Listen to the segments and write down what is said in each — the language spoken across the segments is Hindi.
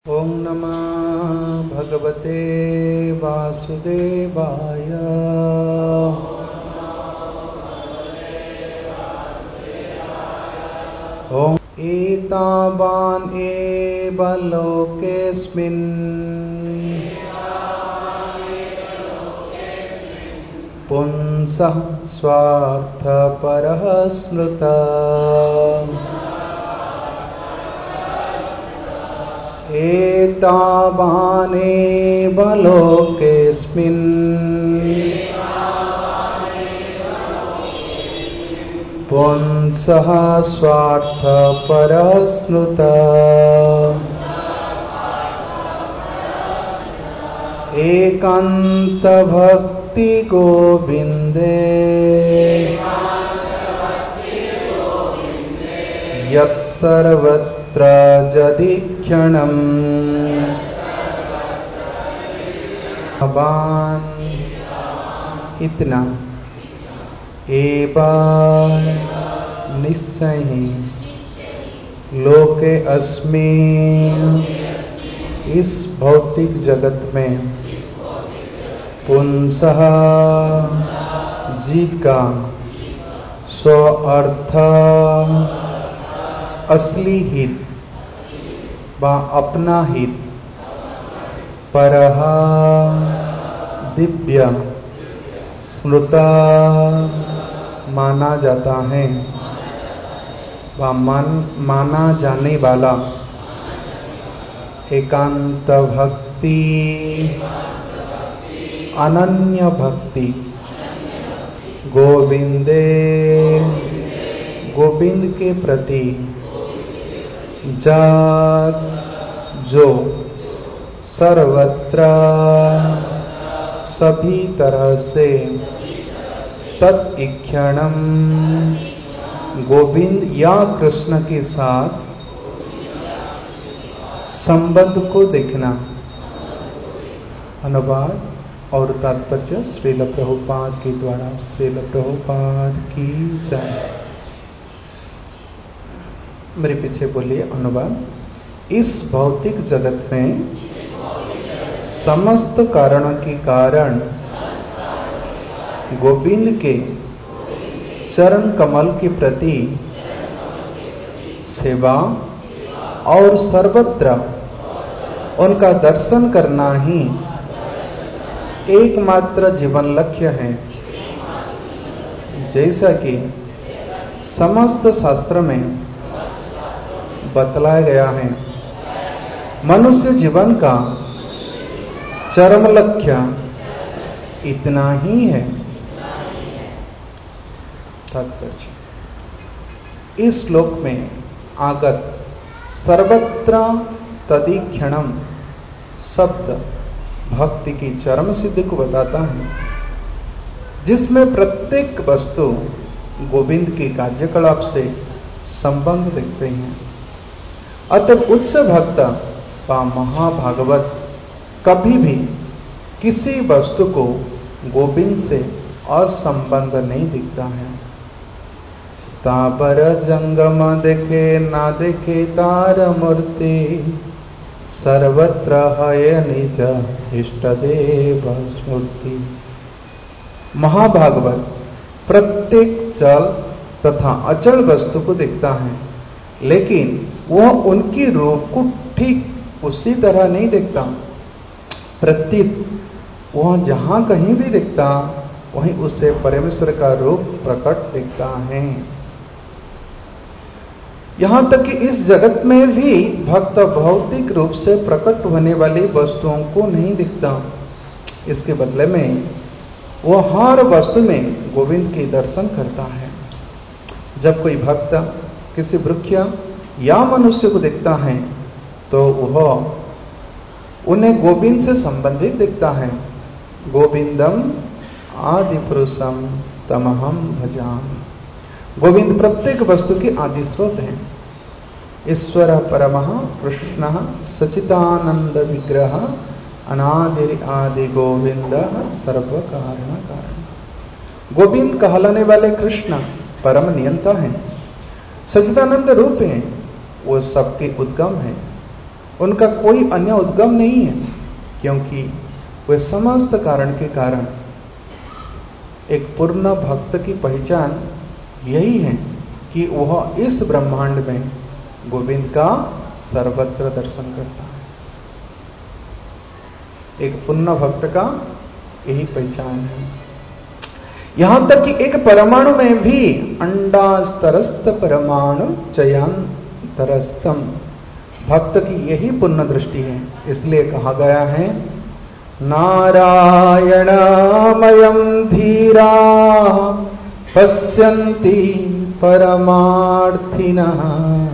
ओम नमः भगवते वासुदेवाय। ओम एतावान् एव लोकेऽस्मिन् पुंसः स्वार्थपरः स्मृतः। एतावानेव लोकेऽस्मिन् पुंसः स्वार्थपरः स्मृतः। एकान्तभक्ति गोविन्दे यत्सर्वत्र जदिक्षणम् इतना एवं निश्चय लोके अस्मिन् इस भौतिक जगत में पुंसः जीव का स्व अर्थ असली हित व अपना हित परः दिव्य स्मृता माना जाता है व माना जाने वाला एकांत भक्ति अनन्य भक्ति गोविंदे गोविंद के प्रति जात जो सर्वत्र सभी तरह से तत्क्षणम गोविंद या कृष्ण के साथ संबंध को देखना। अनुवाद और तात्पर्य श्रील प्रभुपाद के द्वारा। श्रील प्रभुपाद की जय। मेरे पीछे बोलिए। अनुवाद। इस भौतिक जगत में समस्त कारण के कारण गोविंद के चरण कमल के प्रति सेवा और सर्वत्र उनका दर्शन करना ही एकमात्र जीवन लक्ष्य है। जैसा कि समस्त शास्त्र में बतलाया गया है, मनुष्य जीवन का चरम लक्ष्य इतना ही है। तात्पर्य। इस श्लोक में आगत सर्वत्र तदिक्षणम शब्द भक्ति की चरम सिद्धि को बताता है, जिसमें प्रत्येक वस्तु गोविंद के कार्यकलाप से संबंध देखते हैं। अतः उच्च भक्त व महाभागवत कभी भी किसी वस्तु को गोविंद से असंबंध नहीं दिखता है। स्थावर जंगम देखे ना देखे तार मूर्ति, सर्वत्र है निज इष्ट देव स्मृति। महाभागवत प्रत्येक चल तथा अचल वस्तु को देखता है, लेकिन वह उनकी रूप को ठीक उसी तरह नहीं देखता। प्रतीत वह जहां कहीं भी दिखता, वहीं उसे परमेश्वर का रूप प्रकट दिखता है। यहां तक कि इस जगत में भी भक्त भौतिक रूप से प्रकट होने वाली वस्तुओं को नहीं दिखता। इसके बदले में वह हर वस्तु में गोविंद के दर्शन करता है। जब कोई भक्त किसी वृक्ष या मनुष्य को देखता है, तो वह उन्हें गोविंद से संबंधित दिखता है। गोविंदम आदि पुरुषम तमहम भजामि। गोविंद प्रत्येक वस्तु के आदि स्रोत हैं। ईश्वर परमः कृष्णः सच्चिदानंद विग्रह अनादि आदि गोविंद सर्व कारण कारण। गोविंद कहलाने वाले कृष्ण परम नियंता हैं, सच्चिदानंद रूप हैं, वो सबके उद्गम हैं। उनका कोई अन्य उद्गम नहीं है, क्योंकि वे समस्त कारण के कारण। एक पूर्ण भक्त की पहचान यही है कि वह इस ब्रह्मांड में गोविंद का सर्वत्र दर्शन करता है। एक पूर्ण भक्त का यही पहचान है। यहां तक कि एक परमाणु में भी अंडास्तरस्त परमाणु चयांतरस्तम, भक्त की यही पुण्य दृष्टि है। इसलिए कहा गया है नारायणमयं धीरा पश्यन्ति परमार्थिनः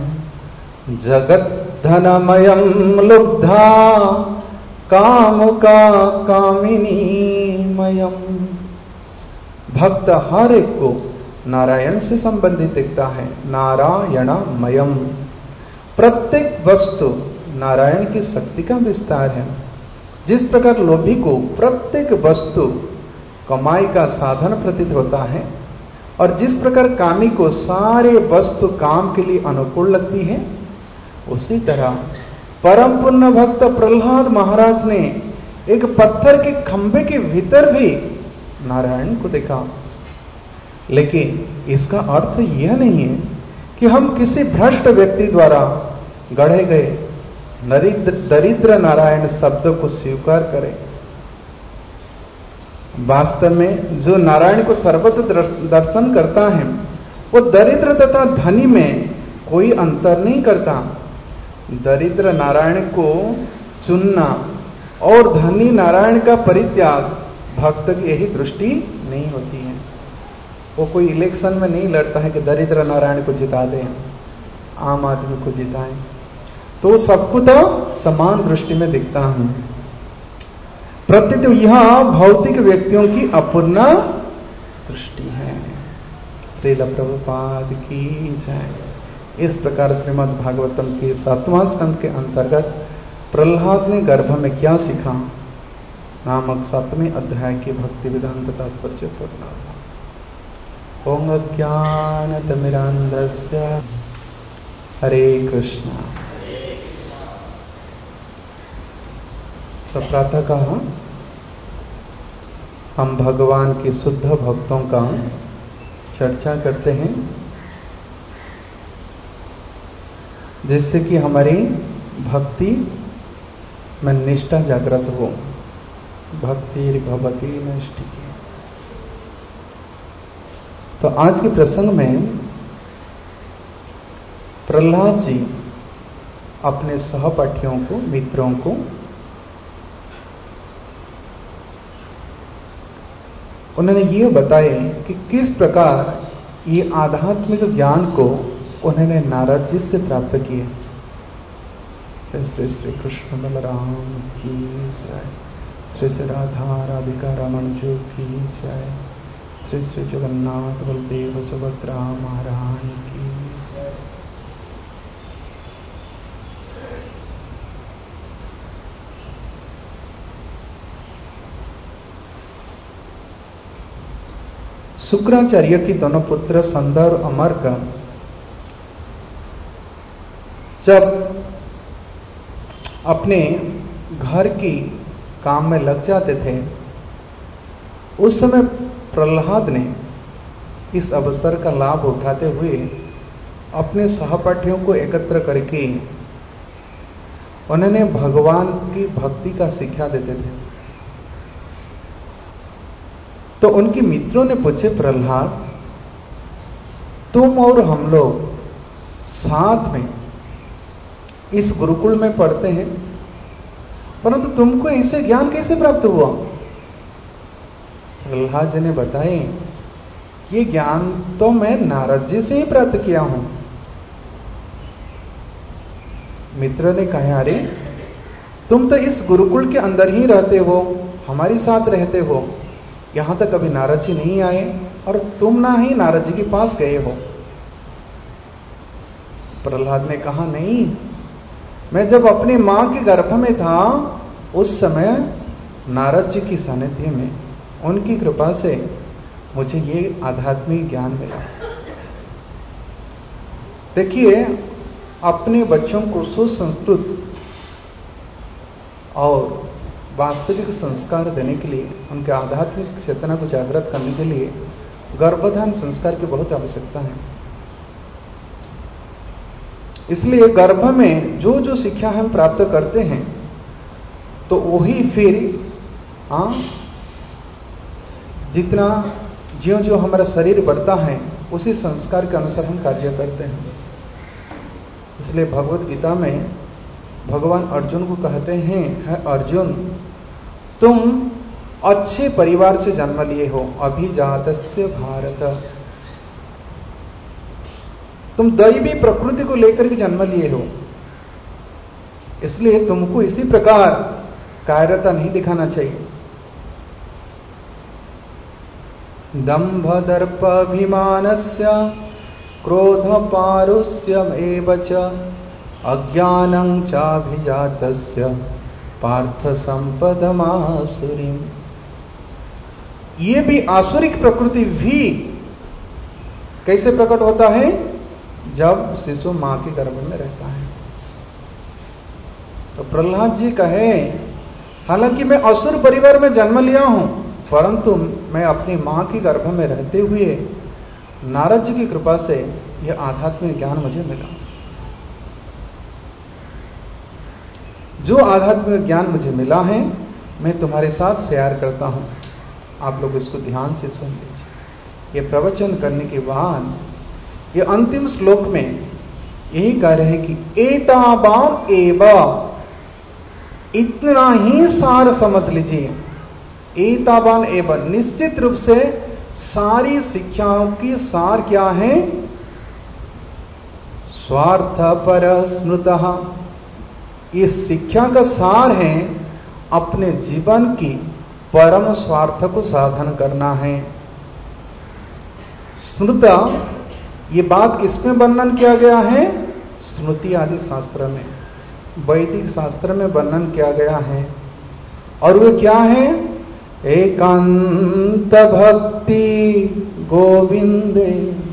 जगद्धनमयं लुब्धा कामुका कामिनीमयम्। भक्त हर एक को नारायण से संबंधित दिखता है। नारायणमयम, प्रत्येक वस्तु नारायण की शक्ति का विस्तार है। जिस प्रकार लोभी को प्रत्येक वस्तु कमाई का साधन प्रतीत होता है, और जिस प्रकार कामी को सारे वस्तु काम के लिए अनुकूल लगती है, उसी तरह परम पुण्य भक्त प्रहलाद महाराज ने एक पत्थर के खंभे के भीतर भी नारायण को देखा। लेकिन इसका अर्थ यह नहीं है कि हम किसी भ्रष्ट व्यक्ति द्वारा गढ़े गए दरिद्र नारायण शब्द को स्वीकार करें। वास्तव में जो नारायण को सर्वत्र दर्शन करता है, वो दरिद्र तथा धनी में कोई अंतर नहीं करता। दरिद्र नारायण को चुनना और धनी नारायण का परित्याग भक्त की यही दृष्टि नहीं होती है। वो कोई इलेक्शन में नहीं लड़ता है कि दरिद्र नारायण को जिता दें, आम आदमी को जिताएं। तो सबको तो समान दृष्टि में दिखता हूं। प्रत्युत यह भौतिक व्यक्तियों की अपूर्ण दृष्टि है। श्रील प्रभुपाद की जय। इस प्रकार श्रीमद् भागवतम के 7वां स्कंद के अंतर्गत प्रहलाद ने गर्भ में क्या सीखा नामक 7वें अध्याय के भक्ति वेदांत तात्पर्य पूर्ण। ओम ज्ञानतिमिरान्धस्य हरे कृष्ण। तो प्रातः कहा हम भगवान के शुद्ध भक्तों का चर्चा करते हैं, जिससे कि हमारी भक्ति में निष्ठा जागृत हो। भक्ति भवती नैष्ठिकी। तो आज के प्रसंग में प्रहलाद जी अपने सहपाठियों को, मित्रों को उन्होंने ये बताए कि किस प्रकार ये आध्यात्मिक ज्ञान को उन्होंने नारद जी से प्राप्त किए। श्री श्री कृष्ण बलराम की जय। श्री श्री राधा राधिका रमण जी की जय। श्री श्री जगन्नाथ बलदेव सुभद्रा महारानी की जय। शुक्राचार्य की दोनों पुत्र संदर और अमर्क जब अपने घर की काम में लग जाते थे, उस समय प्रहलाद ने इस अवसर का लाभ उठाते हुए अपने सहपाठियों को एकत्र करके उन्होंने भगवान की भक्ति का शिक्षा देते थे। तो उनके मित्रों ने पूछे, प्रहलाद तुम और हम लोग साथ में इस गुरुकुल में पढ़ते हैं, परंतु तुमको ऐसे ज्ञान कैसे प्राप्त हुआ? प्रहलाद जी ने बताए, ये ज्ञान तो मैं नारद जी से ही प्राप्त किया हूं। मित्र ने कहा, अरे तुम तो इस गुरुकुल के अंदर ही रहते हो, हमारे साथ रहते हो, यहां तक कभी नारद जी नहीं आए और तुम ना ही नारद जी के पास गए हो। प्रहलाद ने कहा, नहीं, मैं जब अपनी मां के गर्भ में था उस समय नारद जी की सानिध्य में, उनकी कृपा से मुझे ये आध्यात्मिक ज्ञान मिला। देखिए, अपने बच्चों को सुसंस्कृत और वास्तविक संस्कार देने के लिए, उनके आध्यात्मिक चेतना को जागृत करने के लिए गर्भधान संस्कार की बहुत आवश्यकता है। इसलिए गर्भ में जो जो शिक्षा हम प्राप्त करते हैं तो वही फिर जितना ज्यों ज्यों हमारा शरीर बढ़ता है उसी संस्कार के अनुसार हम कार्य करते हैं। इसलिए भगवत गीता में भगवान अर्जुन को कहते हैं, है अर्जुन, तुम अच्छे परिवार से जन्म लिए हो, अभिजातस्य भारत, तुम दैवी प्रकृति को लेकर के जन्म लिए हो, इसलिए तुमको इसी प्रकार कायरता नहीं दिखाना चाहिए। दंभ दर्प अभिमानस्य क्रोध पारुष्यम एव च अज्ञानं चाभिजातस्य पार्थ संपदमासुरीम। ये भी आसुरिक प्रकृति भी कैसे प्रकट होता है? जब शिशु मां के गर्भ में रहता है। तो प्रहलाद जी कहे, हालांकि मैं असुर परिवार में जन्म लिया हूं, परंतु मैं अपनी मां के गर्भ में रहते हुए नारद जी की कृपा से यह आध्यात्मिक ज्ञान मुझे मिला। जो आध्यात्मिक ज्ञान मुझे मिला है मैं तुम्हारे साथ शेयर करता हूं, आप लोग इसको ध्यान से सुन लीजिए। ये प्रवचन करने के बाद ये अंतिम श्लोक में यही कह रहे हैं कि एतावाम एवा, इतना ही सार समझ लीजिए। एतावान एवा, निश्चित रूप से सारी शिक्षाओं की सार क्या है? स्वार्थ पर स्मृतः, इस शिक्षा का सार है अपने जीवन की परम स्वार्थ को साधन करना है। स्मृता, ये बात किसमें वर्णन किया गया है? स्मृति आदि शास्त्र में, वैदिक शास्त्र में वर्णन किया गया है। और वो क्या है? एकांत भक्ति गोविंदे।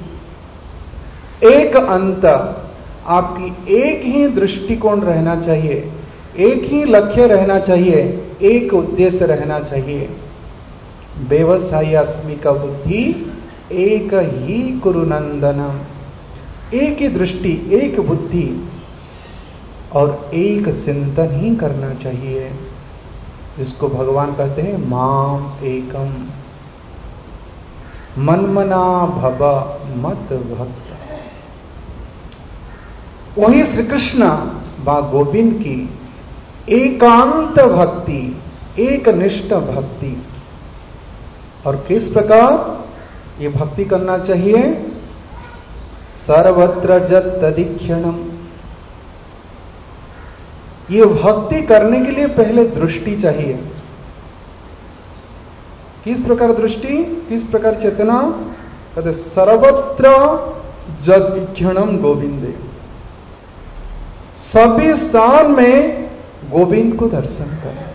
एक अंत, आपकी एक ही दृष्टिकोण रहना चाहिए, एक ही लक्ष्य रहना चाहिए, एक उद्देश्य रहना चाहिए। व्यवसायत्मिक बुद्धि एक ही कुरुनंदनम, एक ही दृष्टि, एक बुद्धि और एक चिंतन ही करना चाहिए, जिसको भगवान कहते हैं माम एकम, मनमना भव मत भक्त। वही श्री कृष्ण व गोविंद की एकांत भक्ति, एक निष्ठ भक्ति। और किस प्रकार ये भक्ति करना चाहिए? सर्वत्र जत तदीक्षणम। ये भक्ति करने के लिए पहले दृष्टि चाहिए। किस प्रकार दृष्टि, किस प्रकार चेतना? कहते सर्वत्र जदीक्षणम गोविंदे, सभी स्थान में गोविंद को दर्शन करें।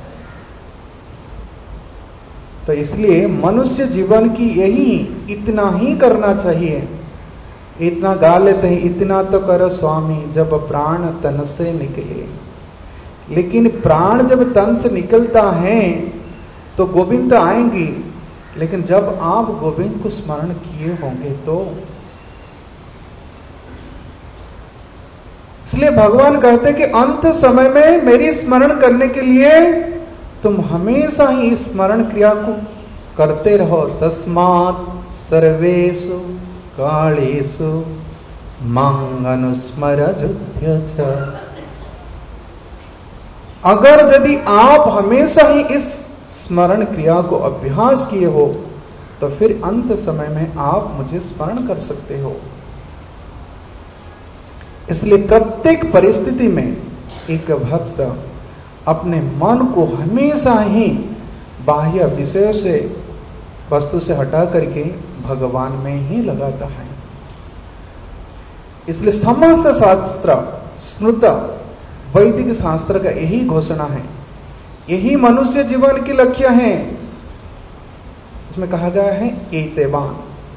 तो इसलिए मनुष्य जीवन की यही इतना ही करना चाहिए। इतना गा लेते हैं, इतना तो करो स्वामी जब प्राण तन से निकले। लेकिन प्राण जब तन से निकलता है तो गोविंद आएंगी, लेकिन जब आप गोविंद को स्मरण किए होंगे तो। इसलिए भगवान कहते कि अंत समय में मेरी स्मरण करने के लिए तुम हमेशा ही स्मरण क्रिया को करते रहो। तस्मात् सर्वेषु कालेषु मां अनुस्मर जुध्य च। अगर यदि आप हमेशा ही इस स्मरण क्रिया को अभ्यास किए हो तो फिर अंत समय में आप मुझे स्मरण कर सकते हो। इसलिए प्रत्येक परिस्थिति में एक भक्त अपने मन को हमेशा ही बाह्य विषयों से, वस्तु से हटा करके भगवान में ही लगाता है। इसलिए समस्त शास्त्र, स्मृत वैदिक शास्त्र का यही घोषणा है, यही मनुष्य जीवन की लक्ष्य है। इसमें कहा गया है एतेवान।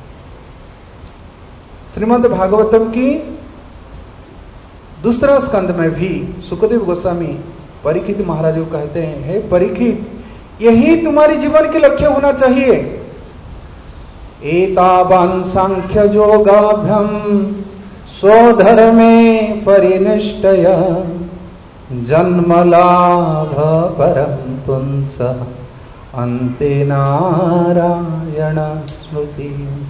श्रीमद् भागवतम की दूसरा स्कंद में भी सुखदेव गोस्वामी परीक्षित महाराज को कहते हैं, हे परीक्षित, यही तुम्हारी जीवन के लक्ष्य होना चाहिए। एतावान सांख्य योगाभ्याम स्वधर्मे परिनिष्ठय जन्म लाभ परम पुंस अन्ते नारायण स्मृति।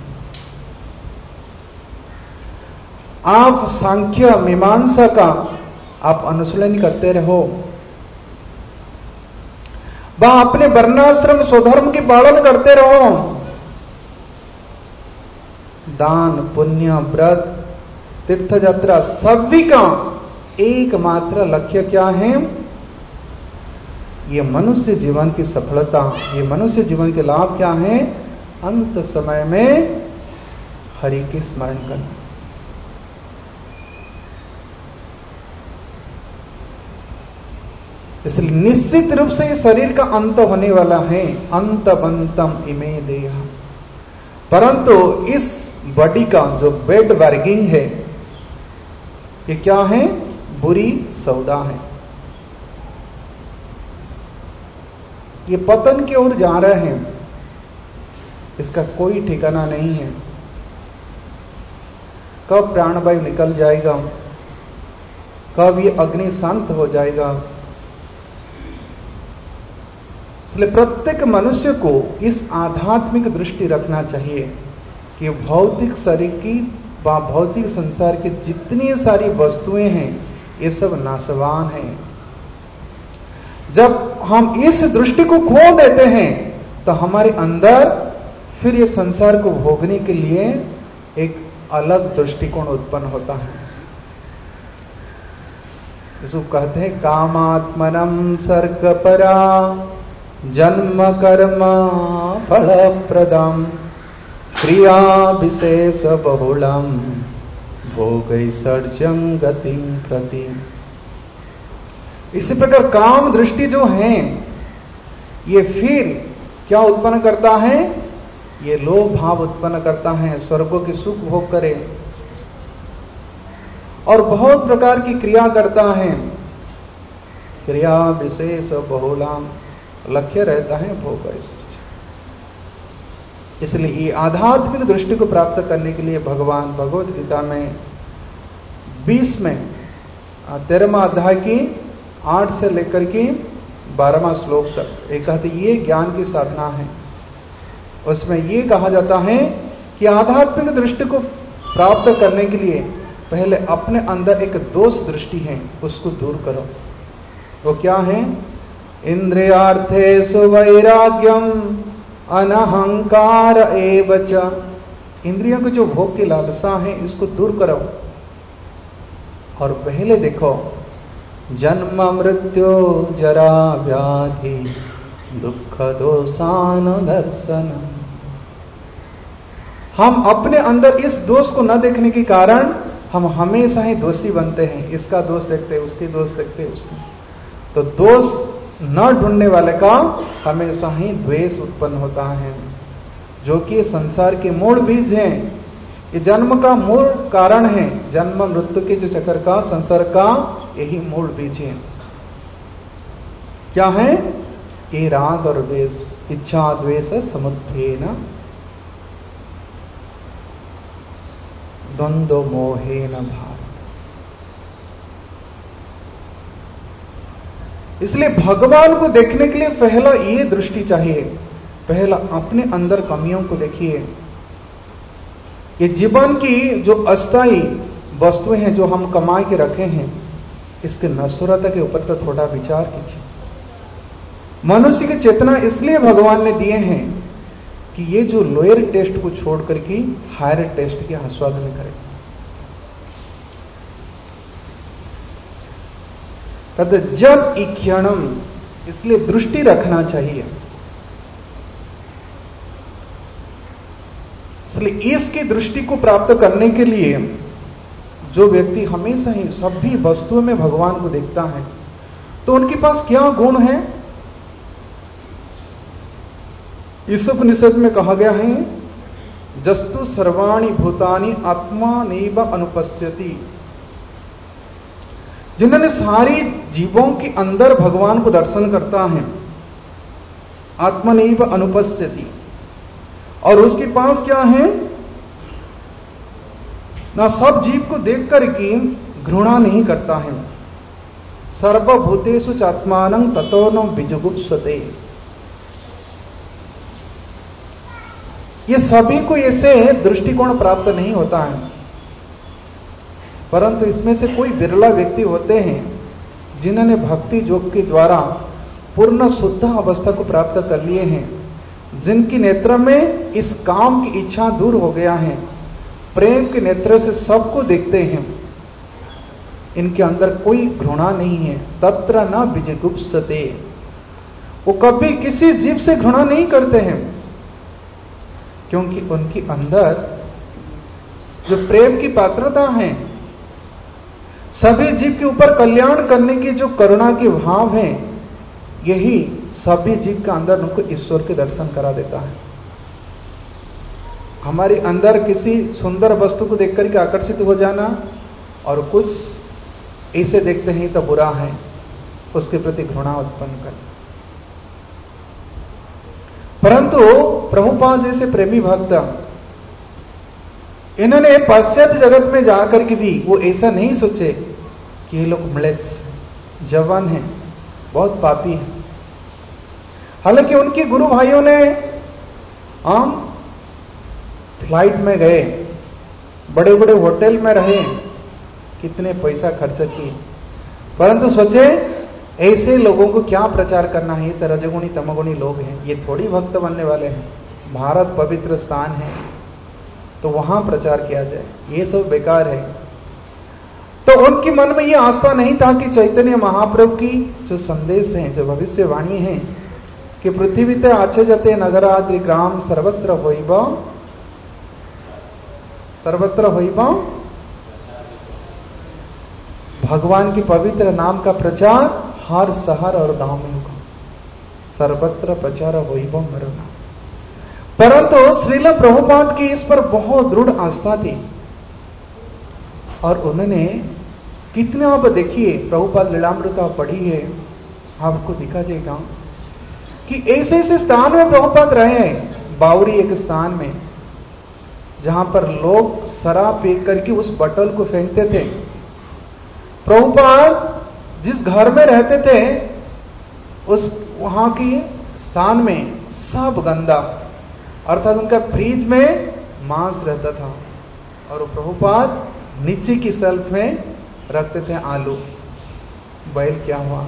आप सांख्य मीमांसा का आप अनुशीलन करते रहो, व अपने वर्णाश्रम स्वधर्म की पालन करते रहो। दान पुण्य व्रत तीर्थ यात्रा सभी का एकमात्र लक्ष्य क्या है? ये मनुष्य जीवन की सफलता, ये मनुष्य जीवन के लाभ क्या है? अंत समय में हरि की स्मरण करना। इसलिए निश्चित रूप से ये शरीर का अंत होने वाला है, अंतवंतम इमे देह। परंतु इस बॉडी का जो बेड वर्गिंग है, ये क्या है? बुरी सौदा है। ये पतन की ओर जा रहे हैं, इसका कोई ठिकाना नहीं है। कब प्राणवायु निकल जाएगा, कब ये अग्नि शांत हो जाएगा। इसलिए प्रत्येक मनुष्य को इस आध्यात्मिक दृष्टि रखना चाहिए कि भौतिक शरीर की व भौतिक संसार की जितनी सारी वस्तुएं हैं, ये सब नाशवान हैं। जब हम इस दृष्टि को खो देते हैं तो हमारे अंदर फिर ये संसार को भोगने के लिए एक अलग दृष्टिकोण उत्पन्न होता है। इसको कहते हैं कामात्मनम सर्गपरा जन्म कर्म फल प्रदम क्रिया विशेष बहुलम भोगैश्वर्यं गतिं प्रति। इसी प्रकार काम दृष्टि जो है, ये फिर क्या उत्पन्न करता है? ये लोभ भाव उत्पन्न करता है, स्वर्गों की सुख भोग करे और बहुत प्रकार की क्रिया करता है। क्रिया विशेष बहुलाम, लक्ष्य रहता है भोग ऐश्वर्य। इसलिए ये आध्यात्मिक दृष्टि को प्राप्त करने के लिए भगवान भगवद गीता में 20 में 13वां अध्याय की 8 से लेकर के 12वां श्लोक तक एक कहते ये ज्ञान की साधना है। उसमें ये कहा जाता है कि आध्यात्मिक दृष्टि को प्राप्त करने के लिए पहले अपने अंदर एक दोष दृष्टि है, उसको दूर करो। वो क्या है? इंद्रियार्थेषु वैराग्यम अनहंकार एव च। इंद्रियों की जो भोग की लालसा है, इसको दूर करो। और पहले देखो, जन्म मृत्यु जरा व्याधि दुख दोषान दर्शन। हम अपने अंदर इस दोष को न देखने के कारण हम हमेशा ही दोषी बनते हैं। इसका दोष देखते, उसकी दोष देखते, उसकी। तो दोष न ढूंढने वाले का हमेशा ही द्वेष उत्पन्न होता है, जो कि संसार के मूल बीज हैं। ये जन्म का मूल कारण है। जन्म मृत्यु के जो चक्र का, संसार का यही मूल बीज है। क्या है? ये राग और द्वेष, इच्छा द्वेष समुत्थेन द्वंद्व मोहेन भाव। इसलिए भगवान को देखने के लिए पहला ये दृष्टि चाहिए। पहला अपने अंदर कमियों को देखिए। ये जीवन की जो अस्थायी वस्तुएं हैं, जो हम कमा के रखे हैं, इसके नश्वरता के ऊपर तो थोड़ा विचार कीजिए। मनुष्य की चेतना इसलिए भगवान ने दिए हैं कि ये जो लोअर टेस्ट को छोड़ करके हायर टेस्ट के आस्वादन करे। तद जब इक्षणम, इसलिए दृष्टि रखना चाहिए। इसलिए इसकी दृष्टि को प्राप्त करने के लिए जो व्यक्ति हमेशा ही सभी वस्तुओं में भगवान को देखता है, तो उनके पास क्या गुण है? इस उपनिषद में कहा गया है, जस्तु सर्वाणि भूतानि आत्मा नैव अनुपश्यति। जिन्होंने सारी जीवों के अंदर भगवान को दर्शन करता है, आत्मनैव अनुपश्यति, और उसके पास क्या है ना, सब जीव को देख करके घृणा नहीं करता है। सर्वभूतेषु चात्मानं ततो न विजुगुप्सते। ये सभी को ऐसे दृष्टिकोण प्राप्त नहीं होता है, परंतु इसमें से कोई बिरला व्यक्ति होते हैं जिन्होंने भक्ति योग के द्वारा पूर्ण शुद्ध अवस्था को प्राप्त कर लिए हैं, जिनकी नेत्र में इस काम की इच्छा दूर हो गया है, प्रेम के नेत्र से सबको देखते हैं, इनके अंदर कोई घृणा नहीं है। तत्र न विजिगुप्सते, वो कभी किसी जीव से घृणा नहीं करते हैं, क्योंकि उनके अंदर जो प्रेम की पात्रता है, सभी जीव के ऊपर कल्याण करने की जो करुणा के भाव है, यही सभी जीव के अंदर उनको ईश्वर के दर्शन करा देता है। हमारे अंदर किसी सुंदर वस्तु को देख करके आकर्षित हो जाना और कुछ ऐसे देखते हैं तो बुरा है, उसके प्रति घृणा उत्पन्न करना। परंतु प्रभुपाद जैसे प्रेमी भक्त, इन्होंने पाश्चात्य जगत में जाकर के भी वो ऐसा नहीं सोचे कि ये लोग म्लेच्छ जवान हैं, बहुत पापी हैं। हालांकि उनके गुरु भाइयों ने हम फ्लाइट में गए, बड़े बड़े होटल में रहे, कितने पैसा खर्च किए, परंतु सोचे ऐसे लोगों को क्या प्रचार करना है, ये तो रजगुणी तमगुणी लोग हैं, ये थोड़ी भक्त बनने वाले हैं। भारत पवित्र स्थान है तो वहां प्रचार किया जाए, ये सब बेकार है। तो उनके मन में ये आस्था नहीं था कि चैतन्य महाप्रभु की जो संदेश है, जो भविष्यवाणी है कि पृथ्वी ते आचे जते नगराद्रि ग्राम सर्वत्र होइबा भगवान की पवित्र नाम का प्रचार हर शहर और गांव में होगा, सर्वत्र प्रचार होइबा मरना। परंतु श्रील प्रभुपाद की इस पर बहुत दृढ़ आस्था थी, और उन्होंने कितने, आप देखिए प्रभुपाद लीलामृत आप पढ़ी है, आपको दिखा जाएगा कि ऐसे ऐसे स्थान में प्रभुपाद रहे हैं। बावरी एक स्थान में जहां पर लोग शराब पी करके उस बटल को फेंकते थे, प्रभुपाद जिस घर में रहते थे उस वहां की स्थान में सब गंदा, अर्थात उनका फ्रिज में मांस रहता था और प्रभुपाद नीचे की शेल्फ में रखते थे आलू। बैल क्या हुआ,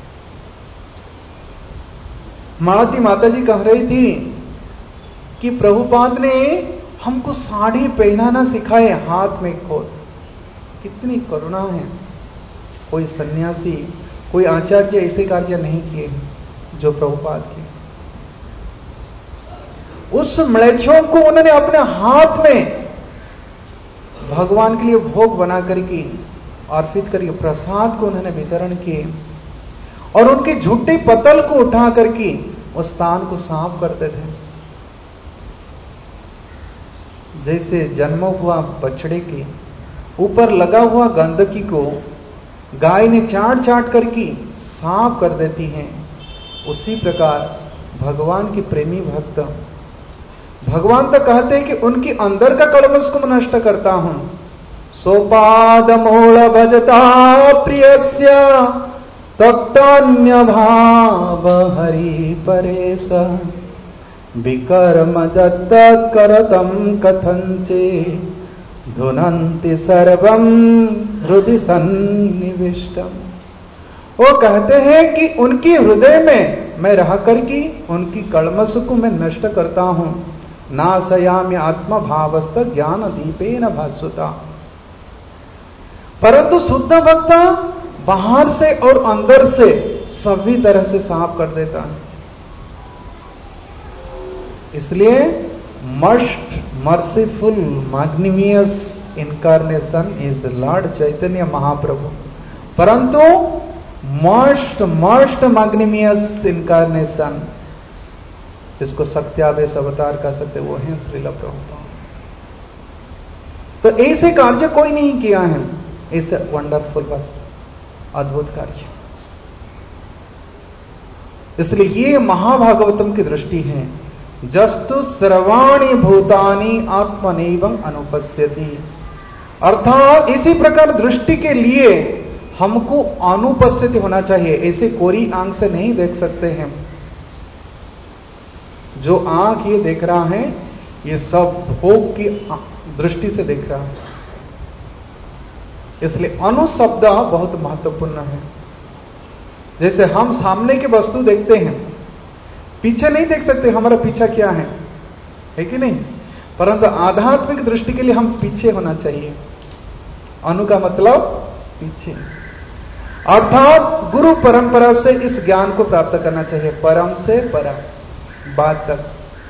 मालती माता जी कह रही थी कि प्रभुपाद ने हमको साड़ी पहनाना सिखाए, हाथ में खोद। कितनी करुणा है। कोई सन्यासी, कोई आचार्य ऐसे कार्य नहीं किए जो प्रभुपाद किए। उस म्लेच्छों को उन्होंने अपने हाथ में भगवान के लिए भोग बना करके अर्पित करके प्रसाद को उन्होंने वितरण किए, और उनके झूठे पतल को उठा करके उस स्थान को साफ करते थे। जैसे जन्म हुआ बछड़े के ऊपर लगा हुआ गंदगी को गाय ने चाट चाट करके साफ कर देती है, उसी प्रकार भगवान के प्रेमी भक्त, भगवान तो कहते हैं कि उनके अंदर का कलमश को मैं नष्ट करता हूं। सोपाद मूल भजता प्रियस्य तत्तान्य भाव हरि परेश विकर्म जत्त करतम कथंचे धुनंति सर्वम हृदय सन्निविष्टम। वो कहते हैं कि उनकी हृदय में मैं रह करके उनकी कलमश को मैं नष्ट करता हूं। नाशयाम्य आत्म भावस्त ज्ञान दीपेन भास्वता। परंतु शुद्ध भक्त बाहर से और अंदर से सभी तरह से साफ कर देता है। इसलिए most merciful magnanimous incarnation is Lord Chaitanya Mahaprabhu। परंतु most magnanimous incarnation, इसको सत्यावेश अवतार कह सकते, वो है श्रील प्रभुपाद। तो ऐसे कार्य कोई नहीं किया है, ऐसे वंडरफुल बस अद्भुत कार्य। इसलिए ये महाभागवतम की दृष्टि है। जस्तु सर्वाणि भूतानि आत्मनैवं अनुपश्यति, अर्थात इसी प्रकार दृष्टि के लिए हमको अनुपस्थिति होना चाहिए। ऐसे कोरी आंख से नहीं देख सकते हैं। जो आंख ये देख रहा है ये सब भोग की दृष्टि से देख रहा है। इसलिए अनुशब्द बहुत महत्वपूर्ण है। जैसे हम सामने की वस्तु देखते हैं, पीछे नहीं देख सकते हमारा पीछा क्या है कि नहीं, परंतु आध्यात्मिक दृष्टि के लिए हम पीछे होना चाहिए। अनु का मतलब पीछे, अर्थात गुरु परंपरा से इस ज्ञान को प्राप्त करना चाहिए, परम से परम बात तक।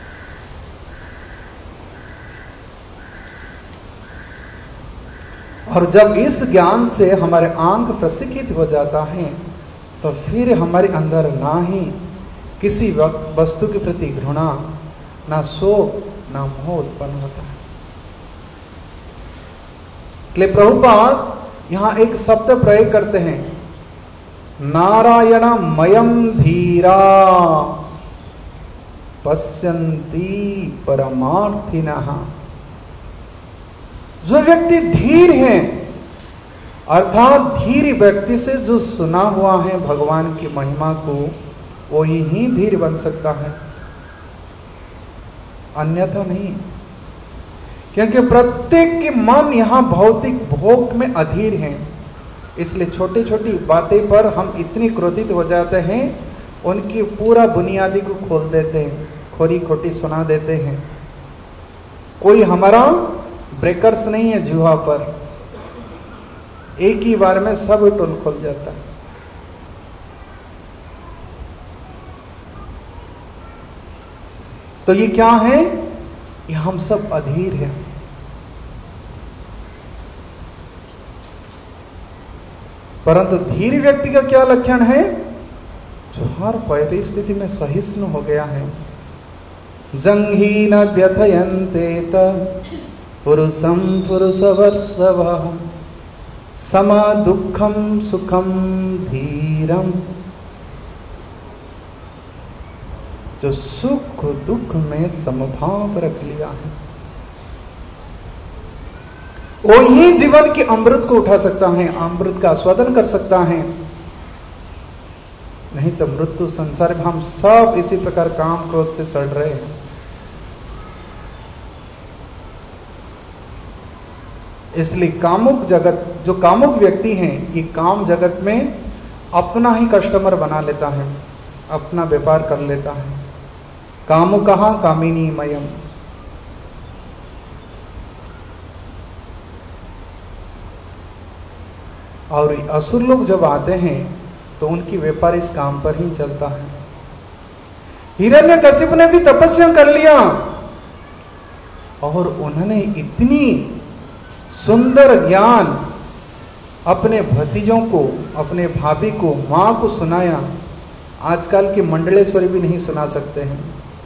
और जब इस ज्ञान से हमारे आंख प्रशिक्षित हो जाता है तो फिर हमारे अंदर ना ही किसी वस्तु के प्रति घृणा, ना शोक, ना मोह उत्पन्न होता है। इसलिए प्रभुपाद यहां एक शब्द प्रयोग करते हैं, नारायणमयं धीरा पश्यन्ति परमार्थिनः। जो व्यक्ति धीर है, अर्थात धीर व्यक्ति से जो सुना हुआ है भगवान की महिमा को, वही ही धीर बन सकता है, अन्यथा नहीं। क्योंकि प्रत्येक के मन यहां भौतिक भोग में अधीर है। इसलिए छोटी छोटी बातें पर हम इतनी क्रोधित हो जाते हैं, उनकी पूरा बुनियादी को खोल देते हैं, खोरी खोटी सुना देते हैं। कोई हमारा ब्रेकर्स नहीं है जुहा पर, एक ही बार में सब टोल खोल जाता है। तो ये क्या है? ये हम सब अधीर हैं। परंतु धीर व्यक्ति का क्या लक्षण है? जो हर परिस्थिति में सहिष्णु हो गया है। जंघी न व्यथयन्तेत पुरुषं पुरुषवर्षवः समा दुःखम सुखम धीरम। जो सुख दुख में समभाव रख लिया है, वो ही जीवन के अमृत को उठा सकता है, अमृत का आस्वादन कर सकता है। नहीं तो मृत्यु संसार में हम सब इसी प्रकार काम क्रोध से सड़ रहे हैं। इसलिए कामुक जगत, जो कामुक व्यक्ति हैं, ये काम जगत में अपना ही कस्टमर बना लेता है, अपना व्यापार कर लेता है। कामुकः कामिनी मयम। और असुर लोग जब आते हैं तो उनकी व्यापार इस काम पर ही चलता है। हिरण्यकशिपु ने भी तपस्या कर लिया और उन्होंने इतनी सुंदर ज्ञान अपने भतीजों को, अपने भाभी को, मां को सुनाया। आजकल के मंडलेश्वरी भी नहीं सुना सकते हैं।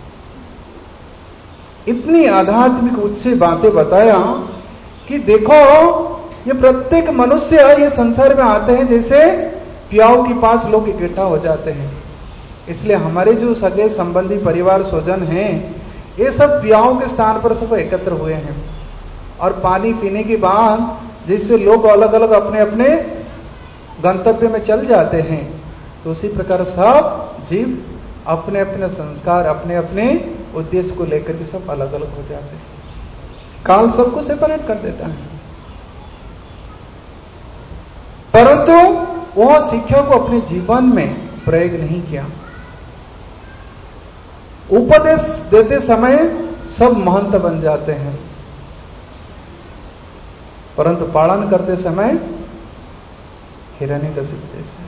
इतनी आध्यात्मिक उच्च बातें बताया कि देखो, ये प्रत्येक मनुष्य ये संसार में आते हैं जैसे प्याऊ के पास लोग इकट्ठा हो जाते हैं। इसलिए हमारे जो सगे संबंधी परिवार स्वजन हैं, ये सब प्याऊ के स्थान पर सब एकत्र हुए हैं। और पानी पीने के बाद जिससे लोग अलग अलग अपने अपने गंतव्य में चल जाते हैं, तो उसी प्रकार सब जीव अपने अपने संस्कार, अपने अपने उद्देश्य को लेकर के सब अलग अलग हो जाते हैं। काल सबको सेपरेट कर देता है। परंतु वह शिक्षा को अपने जीवन में प्रयोग नहीं किया। उपदेश देते समय सब महंत बन जाते हैं, परंतु पालन करते समय हिरण्यकशिपु जैसे।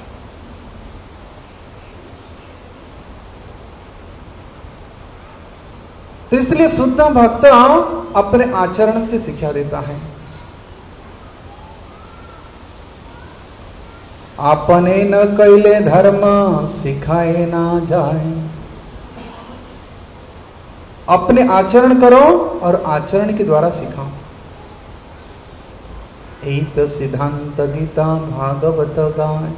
तो इसलिए शुद्ध भक्त अपने आचरण से शिक्षा देता है। आपने न कैले धर्म सिखाए ना जाए। अपने आचरण करो और आचरण के द्वारा सिखाओ। एक सिद्धांत गीता भागवत गाय।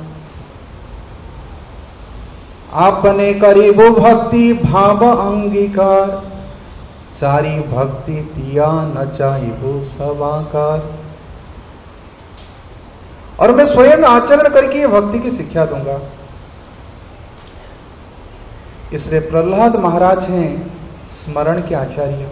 आपने करीबो भक्ति भाव अंगीकार, सारी भक्ति दिया न चाहिए सवाकार। और मैं स्वयं आचरण करके ये भक्ति की शिक्षा दूंगा। इसलिए प्रहलाद महाराज हैं स्मरण के आचार्य।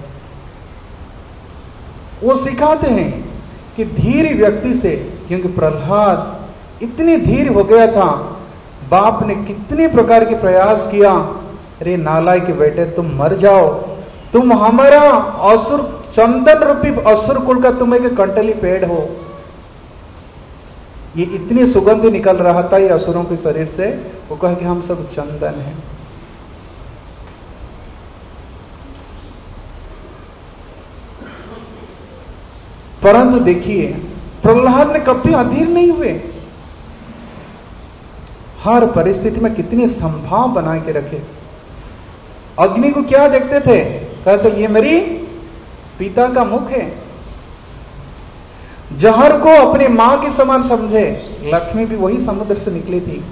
वो सिखाते हैं कि धीर व्यक्ति से, क्योंकि प्रहलाद इतनी धीर हो गया था, बाप ने कितने प्रकार के प्रयास किया, अरे नालायक के बेटे तुम मर जाओ, तुम हमारा असुर चंदन रूपी असुर कुल का तुम एक कंटली पेड़ हो। ये इतनी सुगंध निकल रहा था ये असुरों के शरीर से, वो कहे कि हम सब चंदन हैं। परंतु देखिए प्रहलाद ने कभी अधीर नहीं हुए, हर परिस्थिति में कितनी संभाव बना के रखे। अग्नि को क्या देखते थे, कहते ये मेरी पिता का मुख है। जहर को अपनी मां के समान समझे, लक्ष्मी भी वही समुद्र से निकली थी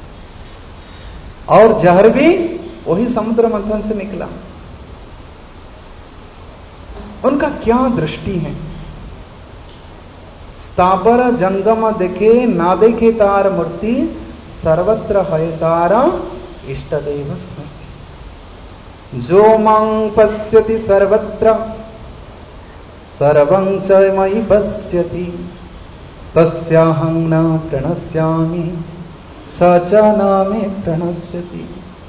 और जहर भी वही समुद्र मंथन से निकला। उनका क्या दृष्टि है। स्थावर जंगम देखे ना देखे तार मूर्ति, सर्वत्र है तारा इष्ट देव स्मृति। जो मां पश्यति सर्वत्र सर्वं च मयि पश्यति, तस्याहं न प्रणश्यामि स च न मे प्रणश्यति।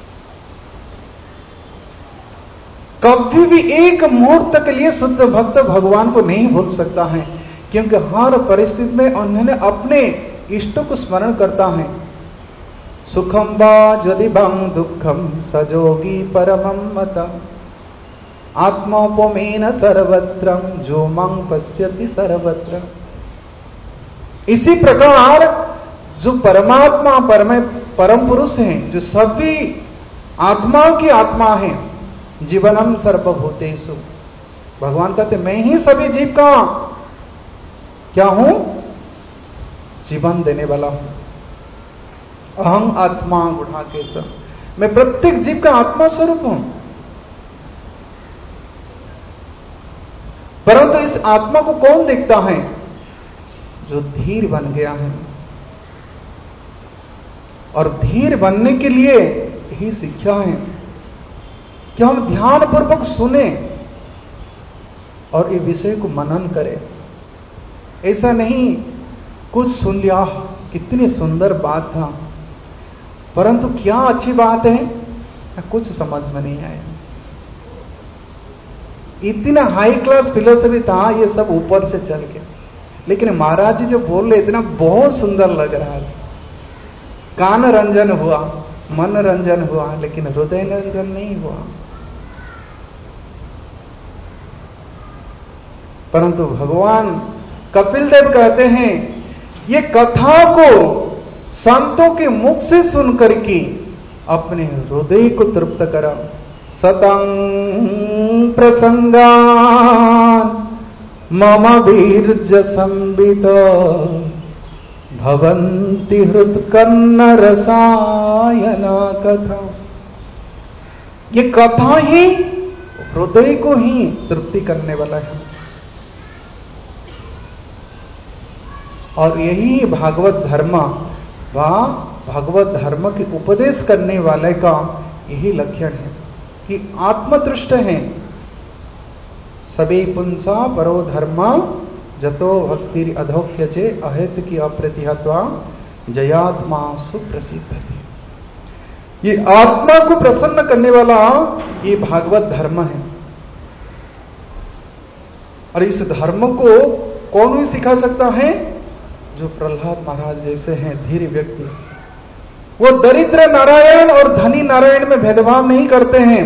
कभी भी एक मुहूर्त के लिए शुद्ध भक्त भगवान को नहीं भूल सकता है, क्योंकि हर परिस्थिति में उन्होंने अपने इष्ट को स्मरण करता है। सुखम वा यदि भं दुखम सजोगी परमं मत, आत्मोपमेन सर्वत्र जो मां पश्यति सर्वत्र। इसी प्रकार जो परमात्मा परम पुरुष हैं, जो सभी आत्माओं की आत्मा है, जीवनम सर्वभूतेषु, भगवान कहते मैं ही सभी जीव का क्या हूं, जीवन देने वाला हूं। अहं आत्मा गुणाकेश, मैं प्रत्येक जीव का आत्मा स्वरूप हूं। परंतु इस आत्मा को कौन देखता है, जो धीर बन गया है। और धीर बनने के लिए यही शिक्षा है कि हम ध्यान पूर्वक सुने और ये विषय को मनन करें। ऐसा नहीं कुछ सुन लिया, कितनी सुंदर बात था, परंतु क्या अच्छी बात है कुछ समझ में नहीं आया। इतना हाई क्लास फिलोसफी था, ये सब ऊपर से चल के, लेकिन महाराज जी जो बोल रहे इतना बहुत सुंदर लग रहा है। कान रंजन हुआ, मन रंजन हुआ, लेकिन हृदय रंजन नहीं हुआ। परंतु भगवान कपिल देव कहते हैं ये कथा को संतों के मुख से सुनकर के अपने हृदय को तृप्त करा। सतं प्रसंगान मम वीर्ज संबित, भवन्ति हृत्कर्ण रसायना कथा। ये कथा ही हृदय को ही तृप्ति करने वाला है। और यही भागवत धर्म व भागवत धर्म के उपदेश करने वाले का यही लक्षण है कि आत्मतृष्ट है। सभी पुंसा परो धर्म जतो भक्ति अधोक्यचे अहेत की अप्रतिहत्वा जयात्मा सुप्रसिद्ध है। ये आत्मा को प्रसन्न करने वाला ये भागवत धर्म है। और इस धर्म को कौन ही सिखा सकता है, जो प्रहलाद महाराज जैसे हैं धीर व्यक्ति। वो दरिद्र नारायण और धनी नारायण में भेदभाव नहीं करते हैं।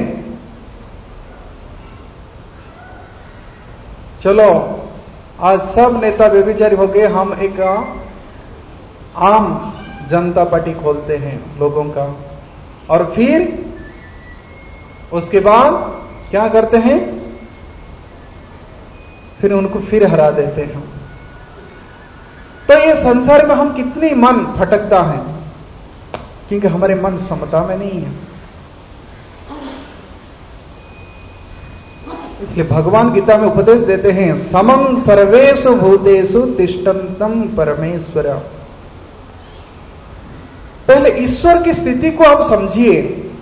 चलो आज सब नेता व्यभिचारी हो गए, हम एक आम जनता पार्टी खोलते हैं लोगों का, और फिर उसके बाद क्या करते हैं, फिर उनको फिर हरा देते हैं। तो ये संसार में हम कितनी मन भटकता है, क्योंकि हमारे मन समता में नहीं है। इसलिए भगवान गीता में उपदेश देते हैं, समं सर्वेषु भूतेषु तिष्ठन्तं परमेश्वर। पहले ईश्वर की स्थिति को आप समझिए।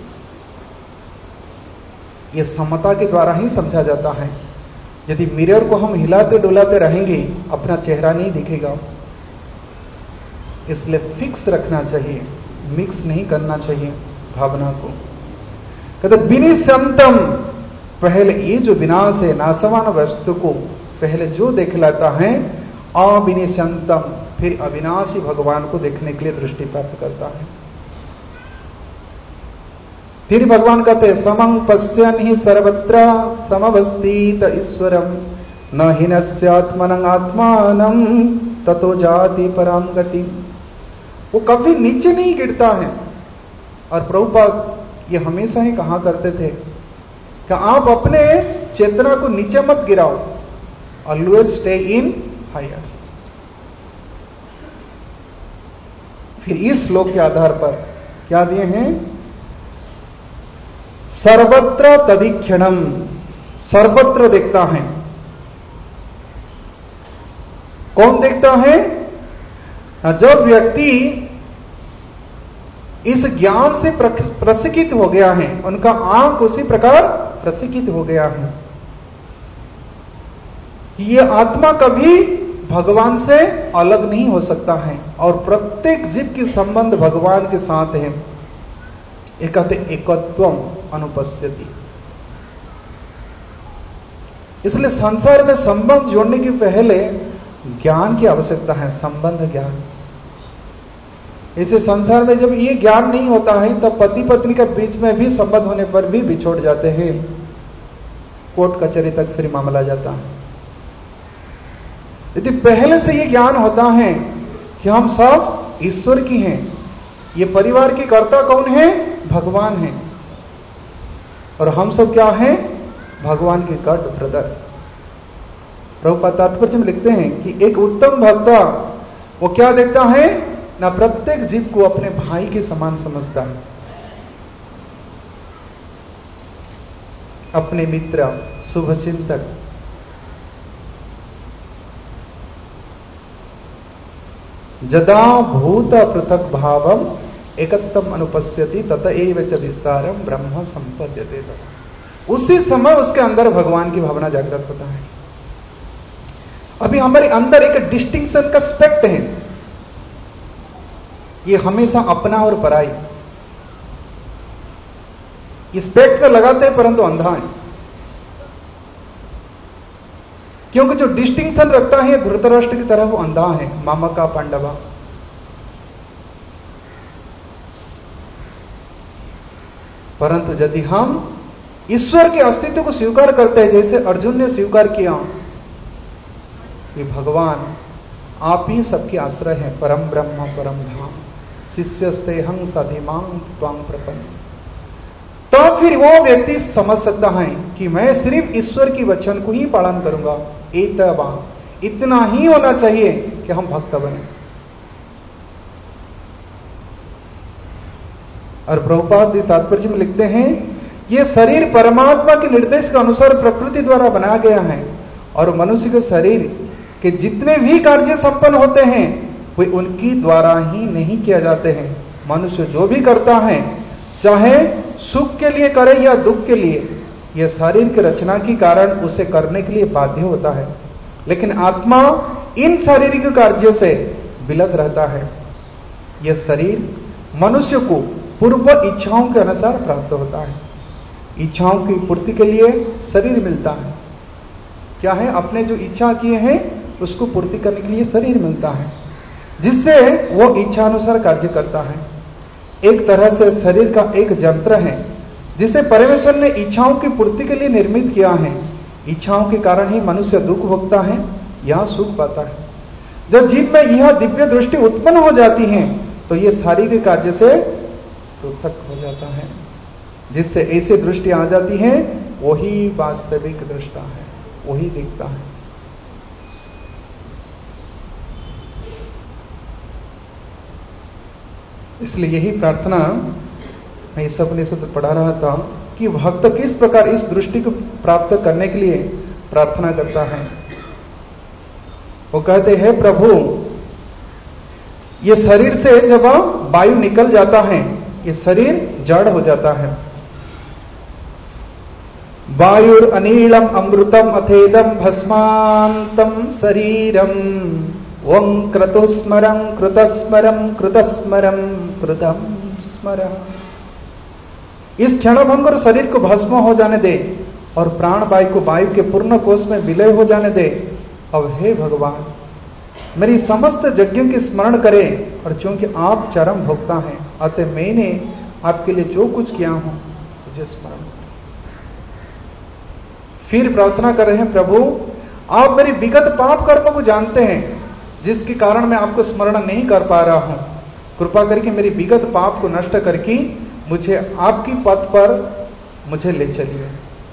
यह समता के द्वारा ही समझा जाता है। यदि मिरर को हम हिलाते डुलाते रहेंगे, अपना चेहरा नहीं दिखेगा। इसलिए फिक्स रखना चाहिए, मिक्स नहीं करना चाहिए भावना को। कहते विनिशंतम, पहले ये जो विनाश है, नाशवान वस्तु को पहले जो देख लेता है, अविनिशंतम, फिर अविनाशी भगवान को देखने के लिए दृष्टि प्राप्त करता है। फिर भगवान कहते हैं, समं पश्यन् हि सर्वत्र समवस्थित ईश्वरम न हीनस्यात्मनं आत्मानं ततो जाति परां गति। वो कभी नीचे नहीं गिरता है। और प्रभुपाद ये हमेशा ही कहा करते थे कि आप अपने चेतना को नीचे मत गिराओ, ऑलवेज स्टे इन हायर। फिर इस श्लोक के आधार पर क्या दिए हैं, सर्वत्र तदीक्षणम, सर्वत्र देखता है। कौन देखता है? जब व्यक्ति इस ज्ञान से प्रशिक्षित हो गया है, उनका आंख उसी प्रकार प्रशिक्षित हो गया है कि ये आत्मा कभी भगवान से अलग नहीं हो सकता है और प्रत्येक जीव की संबंध भगवान के साथ है। एक कहते एकत्वम अनुपस्यति। इसलिए संसार में संबंध जोड़ने के पहले ज्ञान की आवश्यकता है, संबंध ज्ञान। इसे संसार में जब ये ज्ञान नहीं होता है, तब पति पत्नी के बीच में भी संबंध होने पर भी बिछोड़ जाते हैं, कोर्ट कचहरी तक फिर मामला जाता है। यदि पहले से ये ज्ञान होता है कि हम सब ईश्वर की हैं, ये परिवार की कर्ता कौन है? भगवान है, और हम सब क्या हैं? भगवान के गॉड ब्रदर। प्रभुपाद तात्पर्य में लिखते हैं कि एक उत्तम भक्ता वो क्या देखता है ना, प्रत्येक जीव को अपने भाई के समान समझता है, अपने मित्र, शुभचिंतक। जदा भूत पृथक भावम एकत्वम अनुपस्यति तत एव च विस्तारम ब्रह्म संपद्यते। उसी समय उसके अंदर भगवान की भावना जागृत होता है। अभी हमारे अंदर एक डिस्टिंक्शन का स्पेक्ट है, ये हमेशा अपना और पराई, इस स्पेक्ट को लगाते हैं परंतु अंधा है। क्योंकि जो डिस्टिंक्शन रखता है धृतराष्ट्र की तरह वो अंधा है, मामका पांडवा। परंतु यदि हम ईश्वर के अस्तित्व को स्वीकार करते हैं, जैसे अर्जुन ने स्वीकार किया कि भगवान आप ही सबके आश्रय है, परम ब्रह्म परम धाम, शिष्यस्तेहं सधिमां त्वां प्रपन्न, तो फिर वो व्यक्ति समझ सकता है कि मैं सिर्फ ईश्वर की वचन को ही पालन करूंगा। एतवा, इतना ही होना चाहिए कि हम भक्त बने। और प्रभुपाद तात्पर्य में लिखते हैं, ये शरीर परमात्मा के निर्देश के अनुसार प्रकृति द्वारा बनाया गया है, और मनुष्य के शरीर के जितने भी कार्य संपन्न होते हैं वे उनकी द्वारा ही नहीं किया जाते हैं। मनुष्य जो भी करता है, चाहे सुख के लिए करे या दुख के लिए, यह शरीर की रचना के कारण उसे करने के लिए बाध्य होता है। लेकिन आत्मा इन शारीरिक कार्यों से विलग रहता है। यह शरीर मनुष्य को पूर्व इच्छाओं के अनुसार प्राप्त होता है। इच्छाओं की पूर्ति के लिए शरीर मिलता है। क्या है? अपने जो इच्छा किए हैं उसको पूर्ति करने के लिए शरीर मिलता है, जिससे वो इच्छा अनुसार कार्य करता है। एक तरह से शरीर का एक यंत्र है जिसे परमेश्वर ने इच्छाओं की पूर्ति के लिए निर्मित किया है। इच्छाओं के कारण ही मनुष्य दुख भोगता है या सुख पाता है। जब जीव में यह दिव्य दृष्टि उत्पन्न हो जाती है तो ये शारीरिक कार्य से पृथक हो जाता है। जिससे ऐसी दृष्टि आ जाती है, वही वास्तविक दृष्टा है, वही दिखता है। इसलिए यही प्रार्थना मैं इस उपनिषद पढ़ा रहा था कि भक्त किस प्रकार इस दृष्टि को प्राप्त करने के लिए प्रार्थना करता है। वो कहते हैं प्रभु ये शरीर से जब वायु निकल जाता है ये शरीर जड़ हो जाता है। वायुर अनीलम अमृतम अथेदम भस्मांतम शरीरम ओं क्रतुस्मरं कृतस्मरं कृतस्मरं कृतम स्मरं। इस क्षणभंगुर शरीर को भस्म हो जाने दे और प्राण वायु को वायु के पूर्ण कोश में विलय हो जाने दे। अब हे भगवान मेरी समस्त यज्ञों की स्मरण करें और चूंकि आप चरम भोक्ता हैं अतः मैंने आपके लिए जो कुछ किया हूं मुझे स्मरण करें। फिर प्रार्थना कर रहे हैं प्रभु आप मेरी विगत पाप कर्म को जानते हैं जिसके कारण मैं आपको स्मरण नहीं कर पा रहा हूं। कृपा करके मेरी विगत पाप को नष्ट करके मुझे आपकी पथ पर मुझे ले चलिए।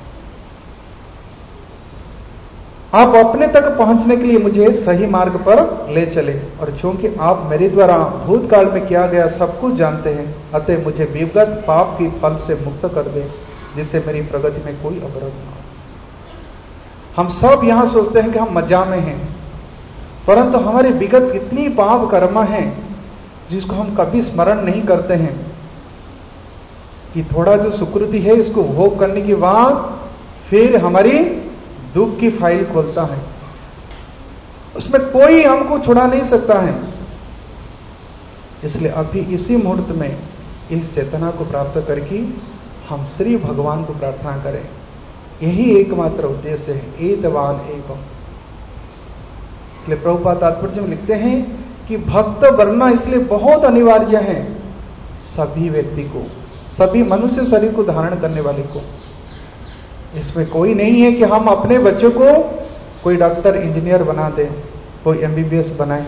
आप अपने तक पहुंचने के लिए मुझे सही मार्ग पर ले चले और चूंकि आप मेरे द्वारा भूतकाल में किया गया सब कुछ जानते हैं अतः मुझे विगत पाप की फल से मुक्त कर दे जिससे मेरी प्रगति में कोई अवरोध ना हो। हम सब यहां सोचते हैं कि हम मजा में हैं परंतु हमारे विगत इतनी पाप कर्म है जिसको हम कभी स्मरण नहीं करते हैं कि थोड़ा जो सुकृति है इसको भोग करने के बाद फिर हमारी दुख की फाइल खोलता है। उसमें कोई हमको छुड़ा नहीं सकता है। इसलिए अभी इसी मुहूर्त में इस चेतना को प्राप्त करके हम श्री भगवान को प्रार्थना करें। यही एकमात्र उद्देश्य है एतवान एवं। इसलिए प्रभुपाद तात्पर्य में लिखते हैं कि भक्त बनना इसलिए बहुत अनिवार्य है सभी व्यक्ति को, सभी मनुष्य शरीर को धारण करने वाले को। इसमें कोई नहीं है कि हम अपने बच्चों को कोई डॉक्टर इंजीनियर बना दें, कोई एमबीबीएस बनाए।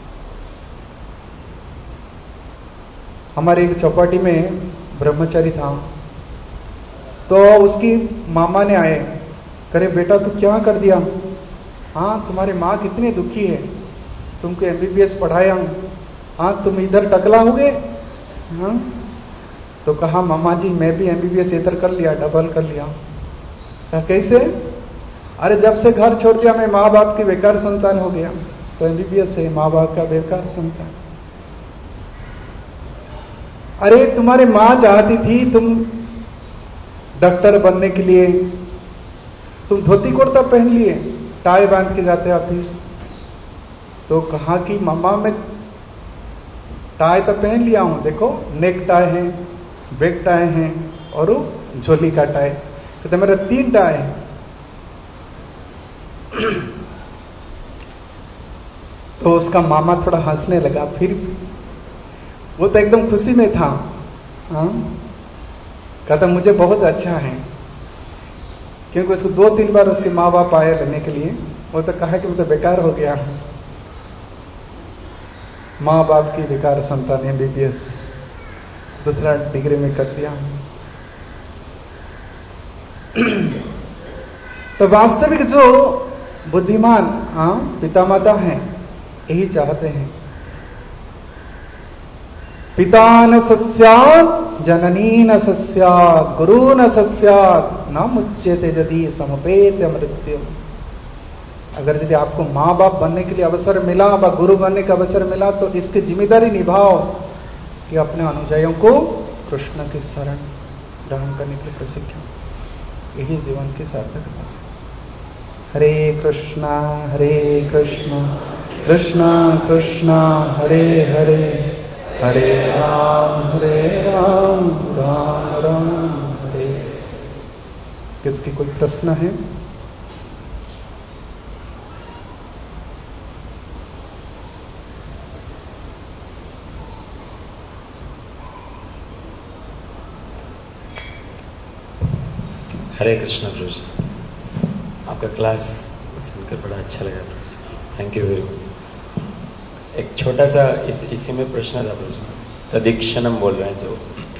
हमारे एक चौपाटी में ब्रह्मचारी था तो उसकी मामा ने आए करे बेटा तू क्या कर दिया। हाँ तुम्हारी माँ कितनी दुखी है तुमको एमबीबीएस पढ़ाया। हाँ तुम इधर टकला हो गए। हाँ तो कहा मामा जी मैं भी एमबीबीएस इधर कर लिया, डबल कर लिया। कहा कैसे। अरे जब से घर छोड़ दिया मैं माँ बाप की बेकार संतान हो गया। तो एमबीबीएस है माँ बाप का बेकार संतान। अरे तुम्हारी माँ चाहती थी तुम डॉक्टर बनने के लिए, तुम धोती कुर्ता पहन लिए, टाई बांध के जाते ऑफिस। तो कहा कि मामा मैं टाई तो पहन लिया हूं, देखो नेक टाई है, बैक टाई है और झोली का टाई। कहते मेरा 3 टाई है। तो उसका मामा थोड़ा हंसने लगा। फिर वो तो एकदम खुशी में था। हाँ कहता मुझे बहुत अच्छा है क्योंकि उसको 2-3 बार उसके माँ बाप आए लेने के लिए। वो तो कहा कि वो तो बेकार हो गया, माँ बाप की बेकार संतान एमबीबीएस दूसरा डिग्री में कर दिया। तो वास्तविक जो बुद्धिमान पिता माता हैं यही चाहते हैं। पिता न सस्यात् जननी न सस्यात् गुरु न सस्यात् न मुच्यते यदि समपेत मृत्यु। अगर यदि आपको माँ बाप बनने के लिए अवसर मिला व गुरु बनने का अवसर मिला तो इसकी जिम्मेदारी निभाओ कि अपने अनुयायियों को कृष्ण की शरण ग्रहण करने के लिए प्रशिक्षण। यही जीवन की सार्थकता। हरे कृष्णा कृष्णा कृष्णा हरे हरे, हरे राम राम राम हरे। किसकी कोई प्रश्न है? हरे कृष्ण प्रभु जी, आपका क्लास सुनकर बड़ा अच्छा लगा प्रभु जी, थैंक यू वेरी मच। एक छोटा सा इसी में प्रश्न था प्रभु जी, तदीक्षणम बोल रहे हैं जो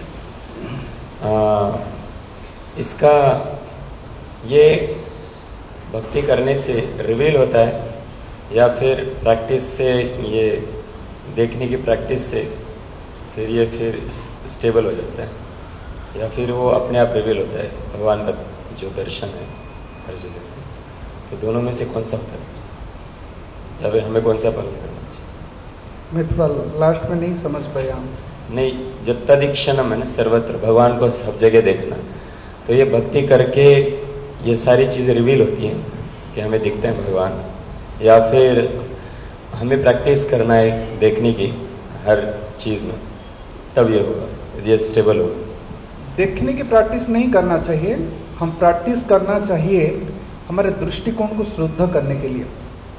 इसका ये भक्ति करने से रिवील होता है या फिर प्रैक्टिस से, ये देखने की प्रैक्टिस से फिर ये फिर स्टेबल हो जाता है, या फिर वो अपने आप रिवील होता है भगवान का जो दर्शन है हर जगह। तो दोनों में से कौन सा होता है, या फिर हमें कौन सा पालन करना चाहिए? मैं थोड़ा लास्ट में नहीं समझ पाया। नहीं, जो तदिक्षणम है ना, सर्वत्र भगवान को सब जगह देखना, तो ये भक्ति करके ये सारी चीज़ें रिवील होती हैं कि हमें दिखते हैं भगवान, या फिर हमें प्रैक्टिस करना है देखने की हर चीज़ में, तब ये होगा, ये स्टेबल होगा। देखने की प्रैक्टिस नहीं करना चाहिए, हम प्रैक्टिस करना चाहिए हमारे दृष्टिकोण को शुद्ध करने के लिए।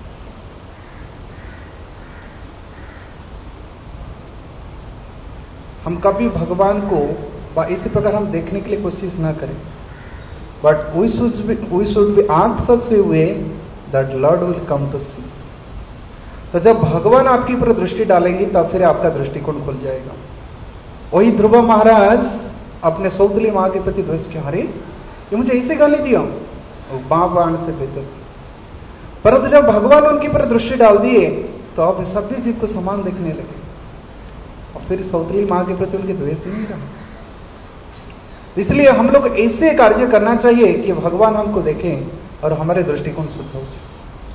हम कभी भगवान को इसी प्रकार हम देखने के लिए कोशिश ना करें, but we should be ask such a way that lord will come to see. तो जब भगवान आपके ऊपर दृष्टि डालेंगे तब फिर आपका दृष्टिकोण खुल जाएगा। वही ध्रुव महाराज अपने सौतली माँ के प्रति द्वेष किया, अरे ये मुझे ऐसे गाली दिया, बाण से बेहतर। परंतु जब भगवान उनके ऊपर दृष्टि डाल दिए तो आप सभी जीव को समान देखने लगे, और फिर सौतली माँ के प्रति उनके द्वेष नहीं रहा। इसलिए हम लोग ऐसे कार्य करना चाहिए कि भगवान हमको देखें और हमारे दृष्टिकोण शुद्ध हो जाए।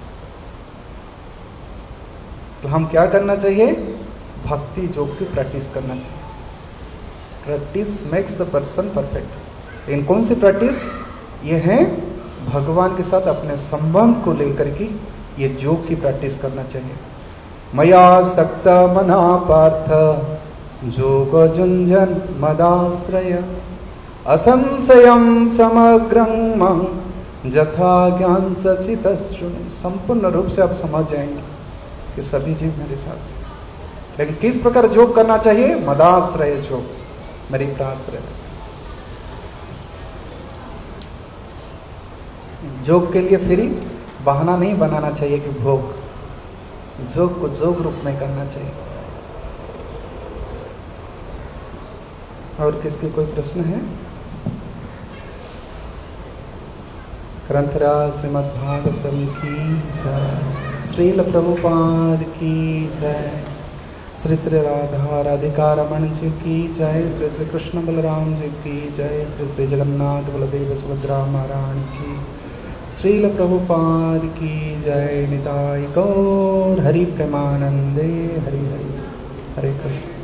तो हम क्या करना चाहिए? भक्ति योग की प्रैक्टिस करना चाहिए। Practice makes the person perfect. इन कौन सी प्रैक्टिस? ये है भगवान के साथ अपने संबंध को लेकर के ये योग की प्रैक्टिस करना चाहिए। मया सक्त मना पार्थ जोग जुंजन मदाश्रय असंशयम समग्रं जथा ज्ञान सचित श्रुणु। संपूर्ण रूप से आप समझ जाएंगे कि सभी जीव मेरे साथ। लेकिन किस प्रकार योग करना चाहिए? मदाश्रय योग, मेरी प्राश्रय। योग के लिए फिर बहाना नहीं बनाना चाहिए कि भोग, योग को योग रूप में करना चाहिए। और किसके कोई प्रश्न है? ग्रंथराज श्रीमद् भागवतम की जय, श्रील प्रभुपाद की जय, श्री श्री राधा राधिका रमण जी की जय, श्री श्री कृष्ण बलराम जी की जय, श्री श्री जगन्नाथ बलदेव सुभद्रा महारानी की, श्रील प्रभुपाद की जय। निताय गौर हरि प्रेमानंदे हरि हरि। हरे कृष्ण।